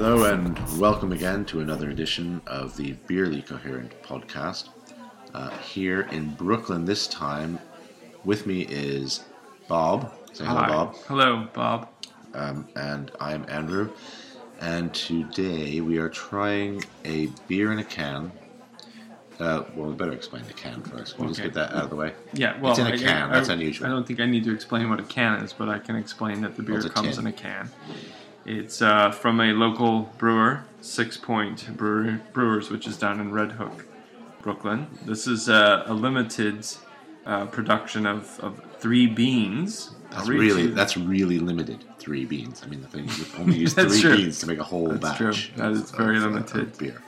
Hello and welcome again to another edition of the Beerly Coherent podcast. Here in Brooklyn this time, with me is Bob. Say hello, Hi. Bob. Hello, Bob. And I'm Andrew. And today we are trying a beer in a can. Well, we better explain the can first. Can we just get that out of the way? Yeah, well, it's in a can. That's unusual. I don't think I need to explain what a can is, but I can explain that the beer comes in a can. It's from a local brewer, 6 Point Brewers, which is down in Red Hook, Brooklyn. This is a limited production of 3 beans. That's really limited. 3 beans. I mean, the thing you only use 3 beans to make a whole batch. That's true. That is very limited. Of beer.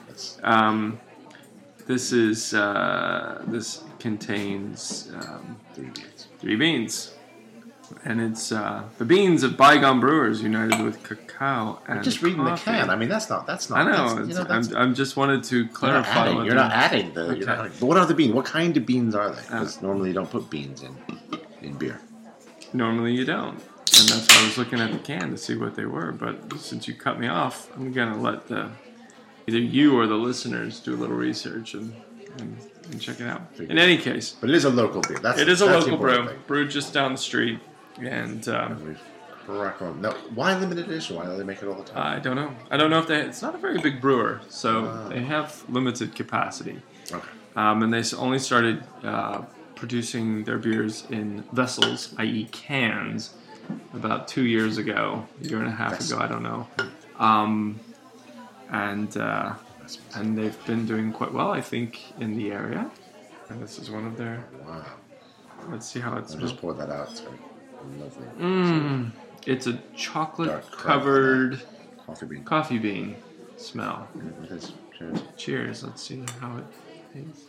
This contains 3 beans. 3 beans. And it's the beans of Bygone Brewers united with cacao and just reading coffee. the can. I mean, that's not. I know. I'm just wanted to clarify. You're not adding the. Okay. But what are the beans? What kind of beans are they? Because normally you don't put beans in beer. Normally you don't, and that's why I was looking at the can to see what they were. But since you cut me off, I'm gonna let either you or the listeners do a little research and check it out. In any case, but it is a local beer. It is a local brew, brewed just down the street. And correct. Now, why limited edition? Why do they make it all the time? I don't know. I don't know if it's not a very big brewer, so they have limited capacity. Okay. And they only started producing their beers in vessels, i.e. cans, about 2 years ago, a year and a half ago, I don't know. And they've been doing quite well, I think, in the area. And this is one of their. Wow. Let's see how it's. I'll just pour that out. It's lovely. It's a chocolate-covered coffee bean smell. It is. Cheers. Cheers. Let's see how it tastes.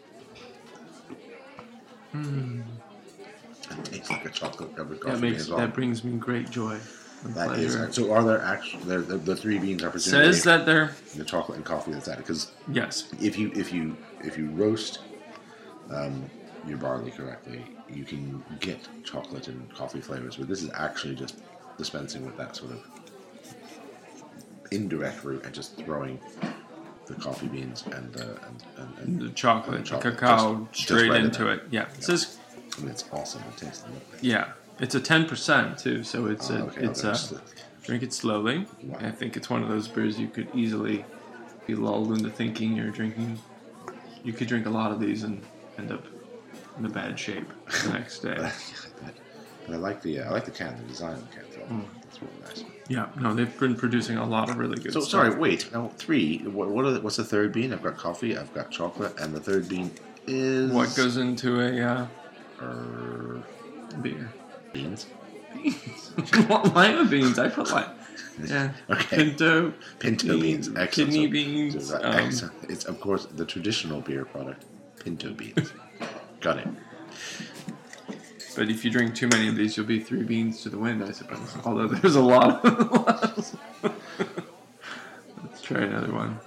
It tastes like a chocolate-covered coffee bean as well. That brings me great joy and pleasure. So are there actually the 3 beans are presumably says that they're the chocolate and coffee that's added? Because yes, if you roast your barley correctly, you can get chocolate and coffee flavors, but this is actually just dispensing with that sort of indirect route and just throwing the coffee beans and the chocolate, cacao straight into it. Yeah, it says. I mean, it's awesome. It tastes lovely. Yeah, it's a 10% too, so it's drink it slowly. Wow. I think it's one of those beers you could easily be lulled into thinking you're drinking. You could drink a lot of these and end up in a bad shape the next day. But I like the can, the design of the can. So that's really nice. Yeah, no, they've been producing a lot of really good stuff. Sorry, wait. Now 3. What's the third bean? I've got coffee. I've got chocolate, and the third bean is what goes into a beer. Beans. What lima beans? I put Okay. Pinto beans. Excellent. Kidney beans. Excellent. It's of course the traditional beer product, pinto beans. Got it. But if you drink too many of these, you'll be 3 beans to the wind, I suppose. Although there's a lot of Let's try another one.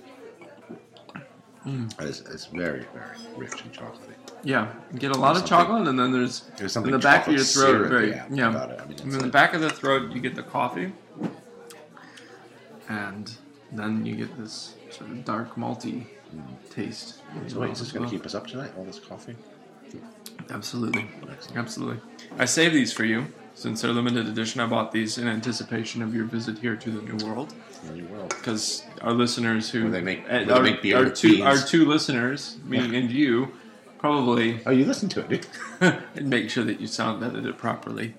It's very, very rich and chocolatey. Yeah, you get a lot of chocolate, and then there's something in the back of your throat. About it. I mean, and in the back of the throat, you get the coffee, and then you get this sort of dark malty taste. So wait, is this going to keep us up tonight? All this coffee? Absolutely. Excellent. Absolutely. I saved these for you since they're limited edition. I bought these in anticipation of your visit here to the New World. Because our listeners who our two listeners, me and you, probably. Oh, you listen to it, and make sure that you sound edited properly.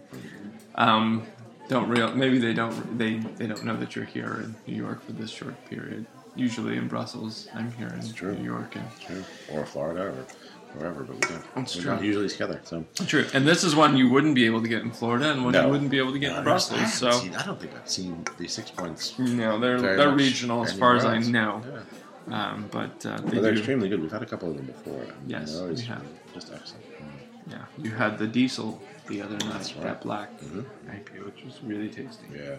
Maybe they don't know that you're here in New York for this short period. Usually in Brussels, I'm here in New York or Florida or wherever, but we're not usually together. So true. And this is one you wouldn't be able to get in Florida, and one you wouldn't be able to get in Brussels. I don't think I've seen the 6 Points. No, they're regional as far as I know. Yeah. But they're extremely good. We've had a couple of them before. Yes, we have. Just excellent. Yeah, you had the Diesel the other night, That's right. that black IPA, which was really tasty. Yeah.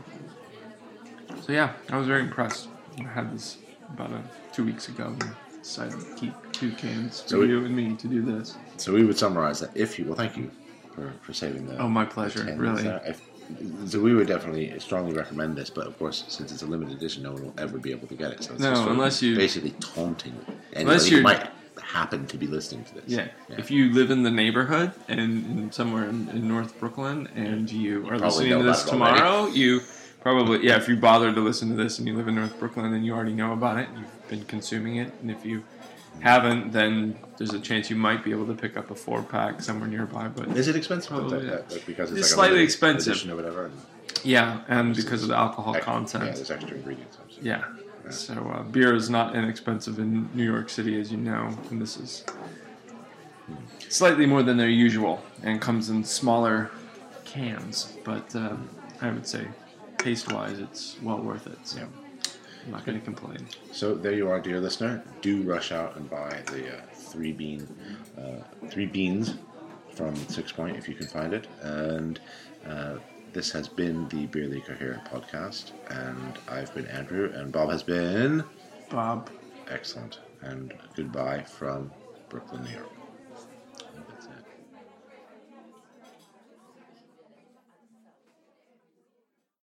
So yeah, I was very impressed. I had this about 2 weeks ago and decided to keep 2 cans for you and me to do this. So we would summarize that thank you for saving the. Oh, my pleasure, really. So we would definitely strongly recommend this, but of course, since it's a limited edition, no one will ever be able to get it. So it's No, just unless you basically taunting anybody who might happen to be listening to this. Yeah. If you live in the neighborhood and somewhere in North Brooklyn and you are listening to this tomorrow, you probably, if you bothered to listen to this and you live in North Brooklyn, then you already know about it. You've been consuming it. And if you haven't, then there's a chance you might be able to pick up a 4-pack somewhere nearby. But is it expensive? Because it's slightly expensive or whatever. Yeah, and because of the alcohol content. Yeah, there's extra ingredients. Yeah. So beer is not inexpensive in New York City, as you know, and this is slightly more than their usual, and comes in smaller cans. But I would say, taste-wise, it's well worth it. So I'm not going to complain. So there you are, dear listener. Do rush out and buy the three beans from 6 Point if you can find it. And this has been the Beerly Coherent podcast, and I've been Andrew, and Bob has been Bob. Excellent, and goodbye from Brooklyn, New York.